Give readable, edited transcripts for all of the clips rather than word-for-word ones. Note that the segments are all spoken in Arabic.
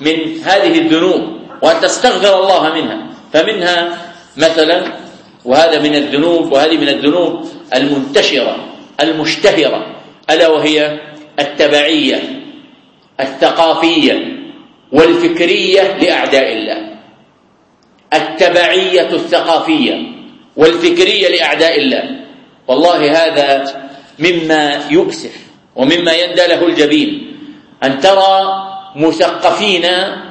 من هذه الذنوب وأن تستغفر الله منها. فمنها مثلا، وهذا من الذنوب، وهذه من الذنوب المنتشرة المشتهرة، ألا وهي التبعية الثقافية والفكرية لأعداء الله. التبعية الثقافية والفكرية لأعداء الله، والله هذا مما يؤسف ومما يندى له الجبين، أن ترى مثقفين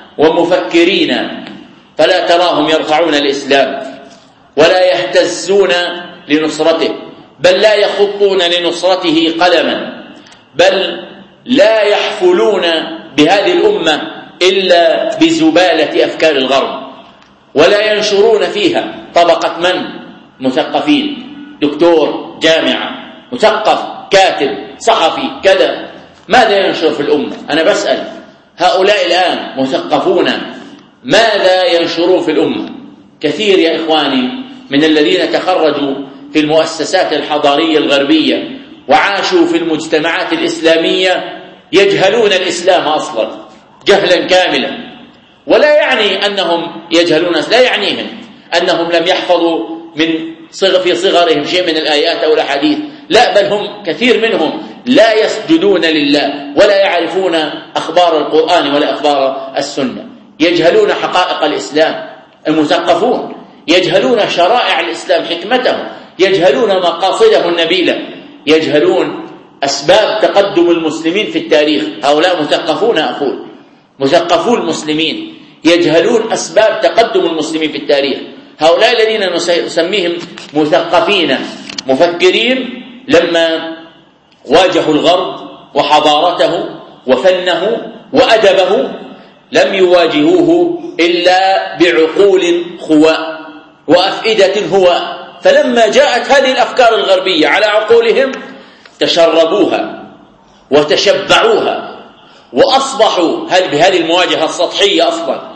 ومفكرين فلا تراهم يرفعون الإسلام ولا يهتزون لنصرته، بل لا يخطون لنصرته قلما، بل لا يحفلون بهذه الأمة إلا بزبالة أفكار الغرب، ولا ينشرون فيها طبقة من؟ مثقفين، دكتور جامعة، مثقف، كاتب، صحفي، كذا. ماذا ينشر في الأمة؟ أنا بسأل هؤلاء الآن مثقفون، ماذا ينشرون في الأمة؟ كثير يا إخواني من الذين تخرجوا في المؤسسات الحضارية الغربية وعاشوا في المجتمعات الإسلامية يجهلون الإسلام أصلا جهلا كاملا، ولا يعني أنهم يجهلون، لا يعنيهم أنهم لم يحفظوا في صغرهم شيء من الآيات أو الأحاديث، لا، بل هم كثير منهم لا يسجدون لله ولا يعرفون أخبار القرآن ولا أخبار السنة، يجهلون حقائق الإسلام. المثقفون يجهلون شرائع الإسلام، حكمته، يجهلون مقاصده النبيلة، يجهلون أسباب تقدم المسلمين في التاريخ. هؤلاء مثقفون، أقول مثقفون المسلمين يجهلون أسباب تقدم المسلمين في التاريخ. هؤلاء الذين نسميهم مثقفين مفكرين لما واجهوا الغرب وحضارته وفنه وأدبه لم يواجهوه إلا بعقول خواء وأفئدة هواء، فلما جاءت هذه الأفكار الغربية على عقولهم تشربوها وتشبعوها، وأصبحوا بهذه المواجهة السطحية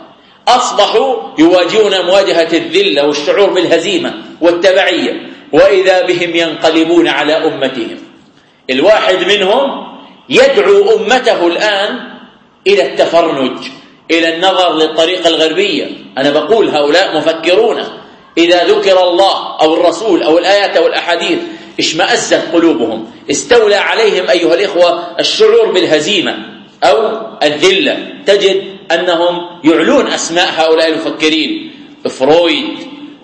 أصبحوا يواجهون مواجهة الذلة والشعور بالهزيمة والتبعية، وإذا بهم ينقلبون على أمتهم. الواحد منهم يدعو أمته الآن إلى التفرنج، إلى النظر للطريقة الغربية. أنا بقول هؤلاء مفكرون، إذا ذكر الله أو الرسول أو الآيات أو الأحاديث اشمأزت قلوبهم، استولى عليهم أيها الإخوة الشعور بالهزيمة أو الذلة. تجد أنهم يعلون أسماء هؤلاء المفكرين، فرويد،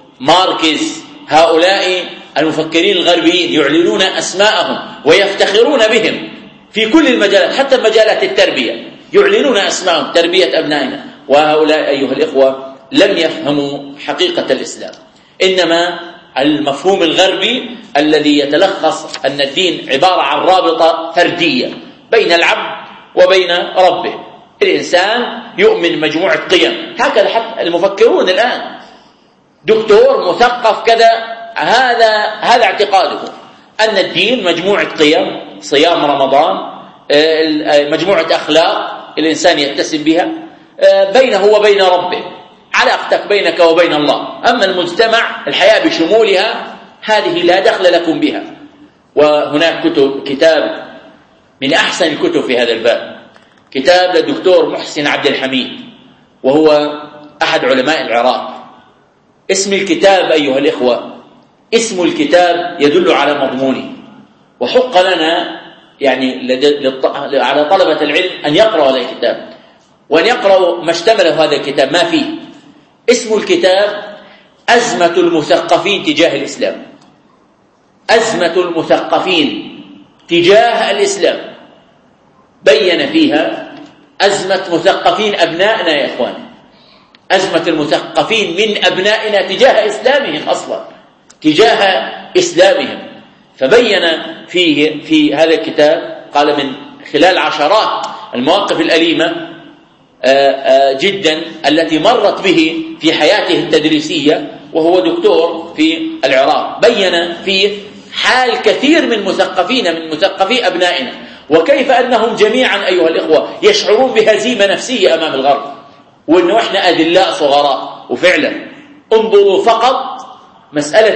ماركس، هؤلاء المفكرين الغربيين يعلنون أسماءهم ويفتخرون بهم في كل المجالات، حتى مجالات التربية يعلنون أسماءهم، تربية أبنائنا. وهؤلاء أيها الإخوة لم يفهموا حقيقة الإسلام، إنما المفهوم الغربي الذي يتلخص أن الدين عبارة عن رابطة فردية بين العبد وبين ربه. الإنسان يؤمن مجموعة قيم، هكذا حتى المفكرون الآن، دكتور مثقف كذا، هذا اعتقاده أن الدين مجموعة قيم، صيام رمضان، مجموعة أخلاق الإنسان يتسم بها بينه وبين ربه، علاقتك بينك وبين الله. أما المجتمع، الحياة بشمولها، هذه لا دخل لكم بها. وهناك كتاب من أحسن الكتب في هذا الباب، كتاب للدكتور محسن عبد الحميد، وهو أحد علماء العراق. اسم الكتاب أيها الإخوة، اسم الكتاب يدل على مضمونه، وحق لنا يعني على طلبة العلم أن يقرأوا هذا الكتاب وأن يقرأوا ما اشتمله هذا الكتاب، ما فيه. اسم الكتاب أزمة المثقفين تجاه الإسلام، أزمة المثقفين تجاه الإسلام. بين فيها أزمة مثقفين أبنائنا يا إخوان، أزمة المثقفين من أبنائنا تجاه إسلامهم أصلا، تجاه إسلامهم. فبين فيه في هذا الكتاب، قال من خلال عشرات المواقف الأليمة جدا التي مرت به في حياته التدريسية وهو دكتور في العراق، بين فيه حال كثير من مثقفي أبنائنا، وكيف أنهم جميعا أيها الإخوة يشعرون بهزيمة نفسية أمام الغرب، وأنه إحنا أذلاء صغراء. وفعلا انظروا فقط مسألة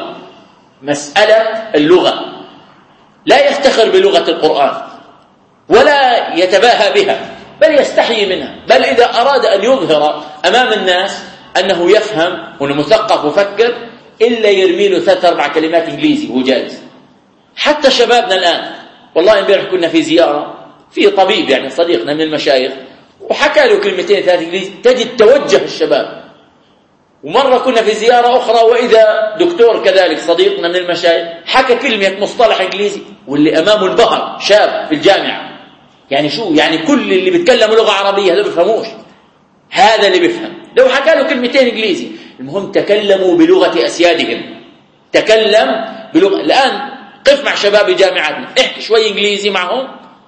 اللغة، لا يفتخر بلغة القرآن ولا يتباهى بها، بل يستحيي منها، بل إذا أراد أن يظهر أمام الناس أنه يفهم وأنه مثقف وفكر إلا يرمي له 3-4 كلمات إنجليزي وهو جالس. حتى شبابنا الآن، والله امبارح كنا في زيارة في طبيب يعني صديقنا من المشايخ وحكى له 2-3 إنجليزي، تجد توجه الشباب. ومرة كنا في زيارة أخرى وإذا دكتور كذلك صديقنا من المشايخ حكى كلمة مصطلح إنجليزي واللي أمامه انبهر، شاب في الجامعة. يعني شو يعني كل اللي بيتكلموا لغة عربية هذا بيفهموش، هذا اللي بيفهم. لو حكى له 2 إنجليزي، المهم تكلموا بلغة أسيادهم، تكلم بلغة. الآن قف مع شباب جامعتنا، احكي شوي إنجليزي معهم،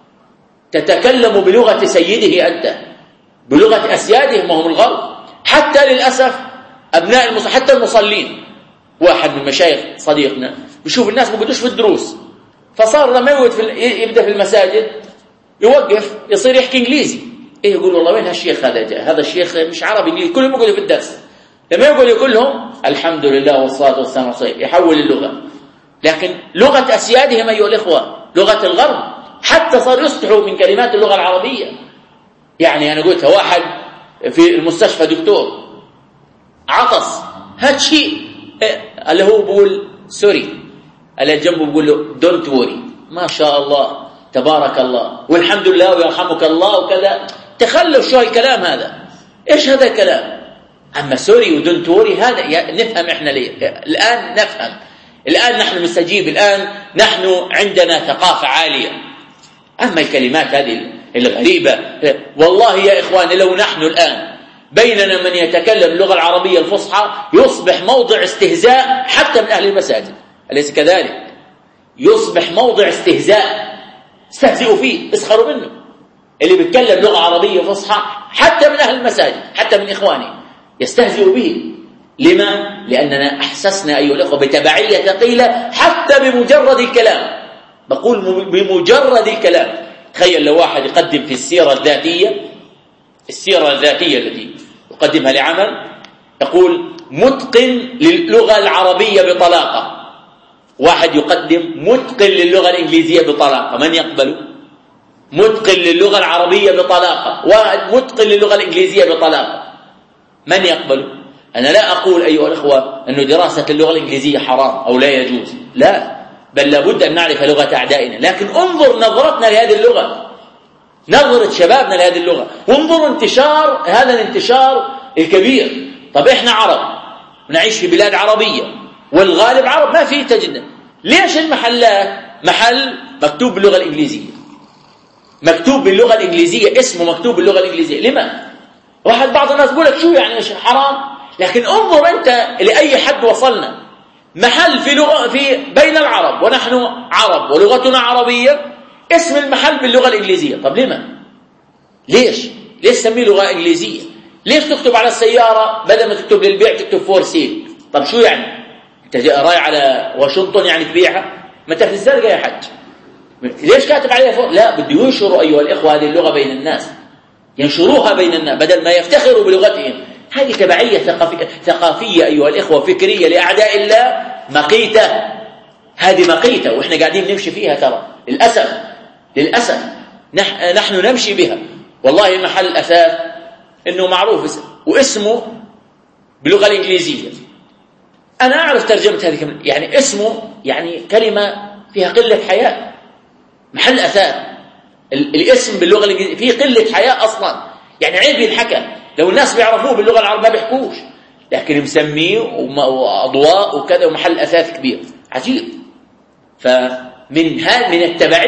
تتكلم بلغة سيده أنت، بلغة أسيادهم وهم الغرب. حتى للأسف أبناء حتى المصلين، واحد من مشايخ صديقنا بيشوف الناس ما بيقعدوش في الدروس، فصار لما يبدأ في المساجد يوقف يصير يحكي إنجليزي. إيه يقول والله وين هالشيخ هذا جاء، هذا الشيخ مش عربي إنجليزي، كلهم يقعدوا في الدرس. لما يقول يقول لهم الحمد لله والصلاة والسلام على رسول الله، يحول اللغة. لكن لغة أسيادهم أيها الإخوة لغة الغرب، حتى صار يصبحوا من كلمات اللغة العربية. يعني أنا قلت واحد في المستشفى دكتور عطس، هاد شيء اللي هو بقول سوري، اللي جنبه بقول له دونت وري، ما شاء الله تبارك الله والحمد لله ويرحمك الله وكذا. تخلف شو الكلام هذا، ايش هذا الكلام؟ اما سوري ودونت وري هذا نفهم احنا ليه. الان نفهم، الان نحن نستجيب، الان نحن عندنا ثقافة عالية. اما الكلمات هذه الغريبة، والله يا اخواني لو نحن الان بيننا من يتكلم اللغة العربية الفصحى يصبح موضع استهزاء حتى من أهل المساجد، أليس كذلك؟ يصبح موضع استهزاء، استهزئوا فيه، اسخروا منه. اللي بيتكلم لغة عربية فصحى حتى من أهل المساجد، حتى من إخواني يستهزئوا به. لما؟ لأننا أحسسنا أيها الأخوة بتبعية ثقيلة حتى بمجرد الكلام. بقول بمجرد الكلام. تخيل لو واحد يقدم في السيرة الذاتية التي يقدمها لعمل، يقول متقن للغة العربية بطلاقة، واحد يقدم متقن للغة الإنجليزية بطلاقة، من يقبل؟ متقن للغة العربية بطلاقة، واحد متقن للغة الإنجليزية بطلاقة، من يقبل؟ أنا لا أقول أيها الأخوة أن دراسة اللغة الإنجليزية حرام أو لا يجوز، لا، بل لابد أن نعرف لغة أعدائنا. لكن انظر نظرتنا لهذه اللغة، نظرة شبابنا لهذه اللغة، وانظروا انتشار هذا الانتشار الكبير. طب إحنا عرب ونعيش في بلاد عربية والغالب عرب، ما فيه تجدنا. ليش المحلات محل مكتوب باللغة الإنجليزية، مكتوب باللغة الإنجليزية، اسمه مكتوب باللغة الإنجليزية؟ لما؟ بعض الناس يقول لك شو يعني حرام، لكن انظر أنت لأي حد وصلنا. محل في بين العرب ونحن عرب ولغتنا عربية، اسم المحل باللغة الإنجليزية. طب لما؟ ليش تسميه لغة إنجليزية؟ ليش تكتب على السيارة بدل ما تكتب للبيع تكتب فور سيل؟ طب شو يعني؟ انت رايح على واشنطن يعني تبيعها؟ ما انت في الزرقاء يا حج، ليش كاتب عليها فور؟ لا، بده ينشروا أيها الإخوة هذه اللغة بين الناس، ينشروها بين الناس بدل ما يفتخروا بلغتهم. هذه تبعية ثقافية أيها الإخوة، فكرية لأعداء الله، مقيتة. هذه مقيتة وإحنا قاعدين نمشي فيها ترى، للأسف نحن نمشي بها. والله المحل الأثاث إنه معروف واسمه باللغة الإنجليزية، أنا أعرف ترجمة هذه يعني اسمه يعني كلمة فيها قلة حياء. محل أثاث الاسم باللغة الإنجليزية فيه قلة حياء أصلا، يعني عيب ينحكى. لو الناس بيعرفوه باللغة العربية ما بيحكوش، لكن مسميه وأضواء وكذا ومحل أثاث كبير عجيب. فمن التبعية